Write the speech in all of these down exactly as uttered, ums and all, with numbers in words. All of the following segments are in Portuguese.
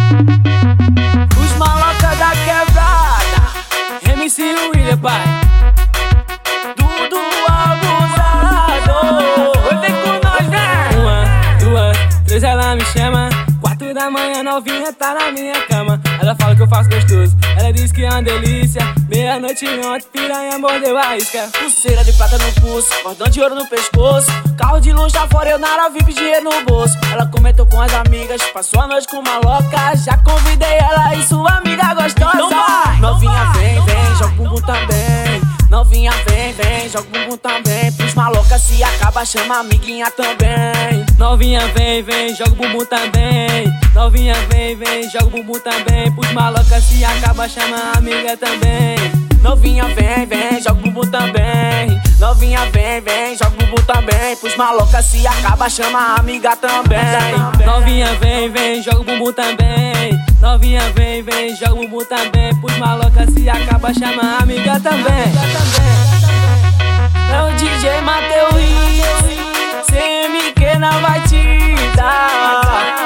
Os maloca da quebrada, M C William, pai. Dudu abusador, vem com nós, vem. Uma, duas, três, ela me chama. Quatro da manhã, novinha tá na minha cama. Ela fala que eu faço gostoso, ela diz que é uma delícia. Meia-noite ontem, piranha mordeu a isca. Pulseira de prata no pulso, cordão de ouro no pescoço. Carro de luxo fora, eu na área V I P, dinheiro no bolso. Ela comentou com as amigas, passou a noite com uma louca. Já convidei ela e sua amiga gostosa. Não vai, novinha vem, vem, joga o bumbum também. Novinha vem, vem, joga o bumbum também. Pros malocas se acaba, chama a amiguinha também. Novinha vem, vem, joga o bumbum também. Novinha vem, vem, joga o bumbum também. Pros malocas se acaba, chama a amiga também. Novinha vem, vem, joga o bumbum também. Novinha vem, vem, joga o bumbum também. Pros malocas se acaba, chama a amiga também. Novinha vem, vem, joga o bumbum também. Novinha vem, vem, joga o bumbum também. Pros malocas se acaba, chama a amiga também. É o D J Mateus Hits, C M Q não vai te dar.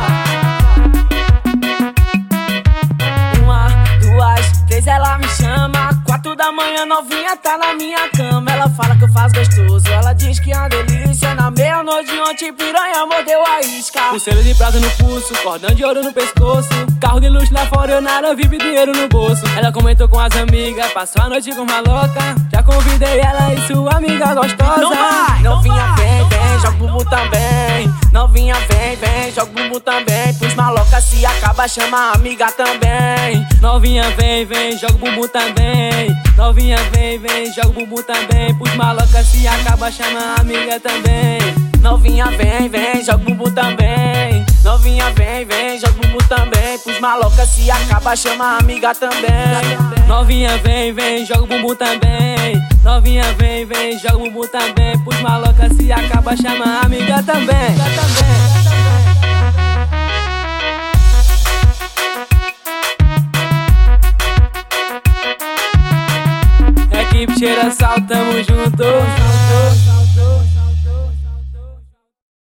Uma, duas, três, ela me chama. Quatro da manhã, novinha tá na minha cama. Ela fala que eu faço gostoso, ela diz que é uma delícia. Na meia-noite ontem, piranha mordeu a isca. Pulseira de prata no pulso, cordão de ouro no pescoço. Carro de luxo lá fora, eu na área V I P, dinheiro no bolso. Ela comentou com as amigas, passou a noite com uma louca. Já convidei ela e sua amiga gostosa. Não vai, novinha vem, vem, joga o bumbum também. Novinha vem, vem, joga o bumbum também. Pros malocas se acaba, chama a amiga também. Novinha vem, vem, joga o bumbum também. Novinha vem, vem, joga o bumbum também. Pros malocas se acaba, chama a amiga também. Novinha vem, vem, joga o bumbum também. Novinha vem, vem, joga o bumbum também. Pros malocas se acaba, chama a amiga também. Novinha vem, vem, joga o bumbum também. Novinha vem, vem, joga o bumbum também. Pros malocas se acaba, chama a amiga também. Equipe Cheira Sal, tamo junto.